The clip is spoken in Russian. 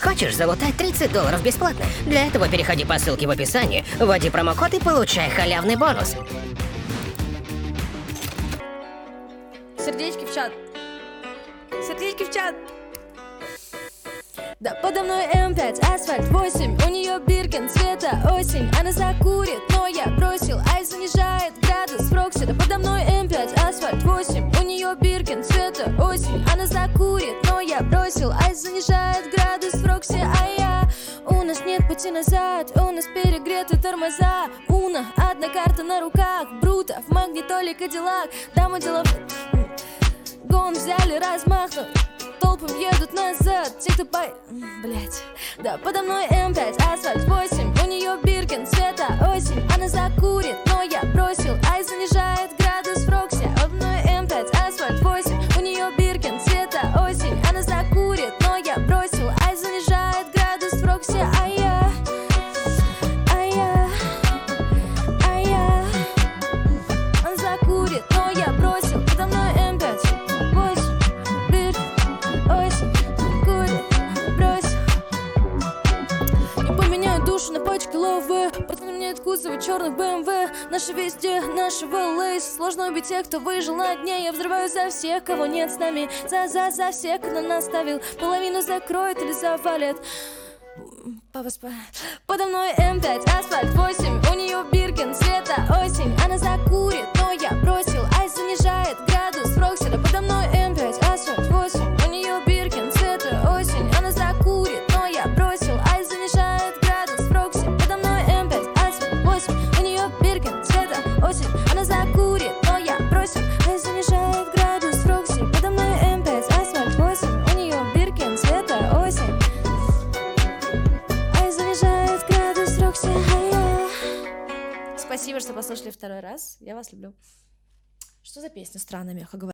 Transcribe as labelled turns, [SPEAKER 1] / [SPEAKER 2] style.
[SPEAKER 1] Хочешь залутать $30 бесплатно? Для этого переходи по ссылке в описании, вводи промокод и получай халявный бонус.
[SPEAKER 2] Сердечки в чат. Сердечки в чат. Да подо мной М5, асфальт 8. У нее Биркин, цвета осень. Она закурит, но я бросил. Айс занижает градус в Рокси. Да подо мной М5, асфальт 8. У нее Биркин, цвета осень. Она закурит, но я бросил. Айс занижает градус в Рокси. У нас нет пути назад. У нас перегреты тормоза. Уна, одна карта на руках. Бруто, в магнитоле Кадиллак. Дамы делов гон взяли размах, но толпом едут назад. Те, кто Блять. Да, подо мной М5, асфальт 8. У нее Биркин, цвета осень. Она закурит, но я бросил. Айс занижает градус в Рокси. Подо мной М5, асфальт 8. У нее Биркин, цвета осень. Она закурит, но я бросил. Айс занижает градус в Рокси. Она закурит, но я бросил. Подо мной М5. На пачке ловы, пацаны меняют кузовы черных BMW. Наши везде, нашего лейс. Сложно убить тех, кто выжил на дне. Я взрываю за всех, кого нет с нами. За всех, кто нас ставил. Половину закроет или завалит. Подо мной М5, асфальт 8. У нее Биркин, цвета осень. Она закурит, но я бросил. Айс занижает градус в Рокси. Да подо мной М5, асфальт 8. У нее Биркин, цвета осень. Она закурит, но я бросил. Айс занижает градус в Рокси. Подо мной М5, асфальт 8. У нее Биркин, цвета осень. Она закурит, но я бросил. Айс занижает градус в Рокси. Подо мной М5, асфальт 8. У нее Биркин, цвета осень. Спасибо, что послушали второй раз. Я вас люблю. Что за песня странная, мягко говоря?